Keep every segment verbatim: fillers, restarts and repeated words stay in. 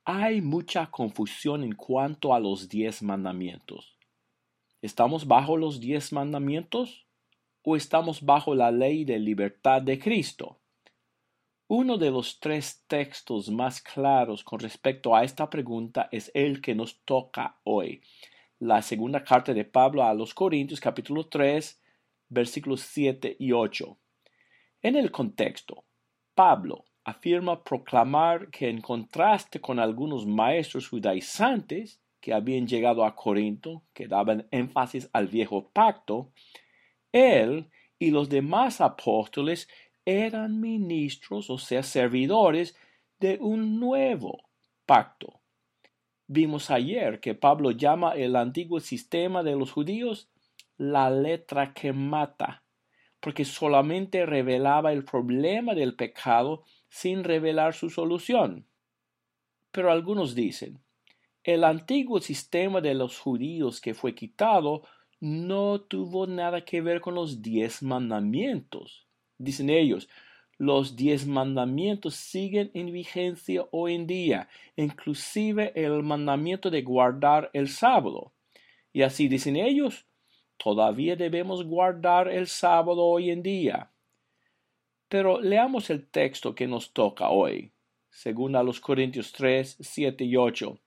Hay mucha confusión en cuanto a los diez mandamientos. ¿Estamos bajo los diez mandamientos o estamos bajo la ley de libertad de Cristo? Uno de los tres textos más claros con respecto a esta pregunta es el que nos toca hoy. La segunda carta de Pablo a los Corintios, capítulo tres, versículos siete y ocho. En el contexto, Pablo afirma proclamar que en contraste con algunos maestros judaizantes que habían llegado a Corinto, que daban énfasis al viejo pacto, él y los demás apóstoles eran ministros, o sea, servidores de un nuevo pacto. Vimos ayer que Pablo llama el antiguo sistema de los judíos la letra que mata, porque solamente revelaba el problema del pecado sin revelar su solución. Pero algunos dicen, el antiguo sistema de los judíos que fue quitado no tuvo nada que ver con los diez mandamientos. Dicen ellos, los diez mandamientos siguen en vigencia hoy en día, inclusive el mandamiento de guardar el sábado. Y así dicen ellos, todavía debemos guardar el sábado hoy en día. Pero leamos el texto que nos toca hoy, según a los Corintios tres, siete y ocho.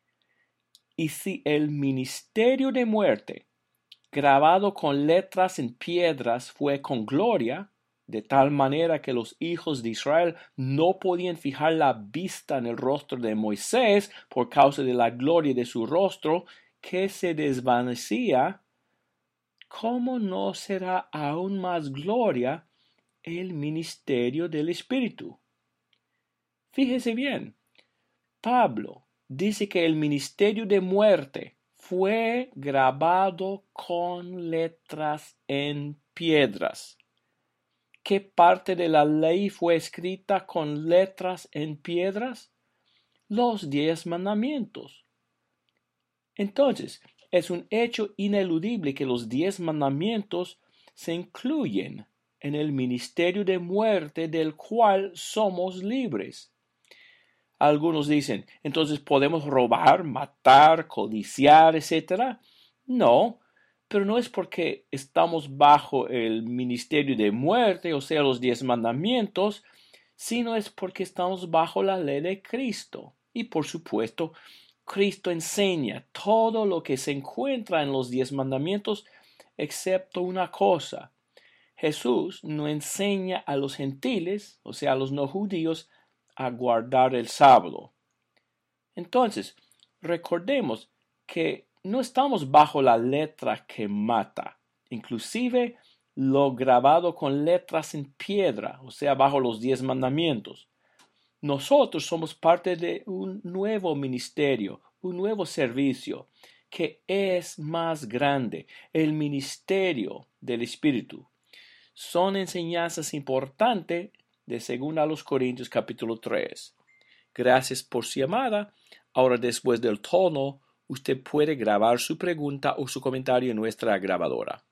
Y si el ministerio de muerte, grabado con letras en piedras, fue con gloria, de tal manera que los hijos de Israel no podían fijar la vista en el rostro de Moisés por causa de la gloria de su rostro, que se desvanecía, ¿cómo no será aún más gloria el ministerio del Espíritu? Fíjese bien, Pablo dice que el ministerio de muerte fue grabado con letras en piedras. ¿Qué parte de la ley fue escrita con letras en piedras? Los diez mandamientos. Entonces, es un hecho ineludible que los diez mandamientos se incluyen en el ministerio de muerte del cual somos libres. Algunos dicen, entonces podemos robar, matar, codiciar, etcétera. No, pero no es porque estamos bajo el ministerio de muerte, o sea, los diez mandamientos, sino es porque estamos bajo la ley de Cristo. Y por supuesto, Cristo enseña todo lo que se encuentra en los diez mandamientos, excepto una cosa. Jesús no enseña a los gentiles, o sea, a los no judíos, a guardar el sábado. Entonces, recordemos que no estamos bajo la letra que mata, inclusive lo grabado con letras en piedra, o sea, bajo los diez mandamientos. Nosotros somos parte de un nuevo ministerio, un nuevo servicio, que es más grande, el ministerio del Espíritu. Son enseñanzas importantes de según a los Corintios capítulo tres. Gracias por su llamada. Ahora, después del tono, usted puede grabar su pregunta o su comentario en nuestra grabadora.